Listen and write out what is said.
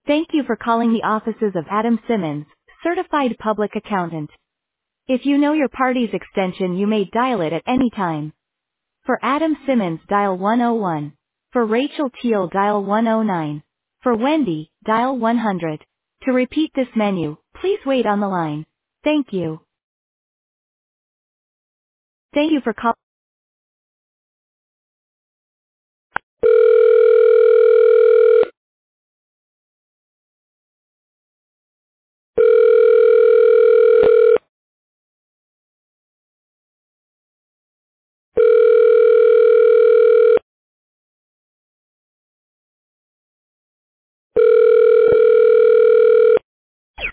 Thank you for calling the offices of Adam Simmons, Certified Public Accountant. If you know your party's extension, you may dial it at any time. For Adam Simmons, dial 101. For Rachel Teal, dial 109. For Wendy, dial 100. To repeat this menu, please wait on the line. Thank you. Thank you for calling.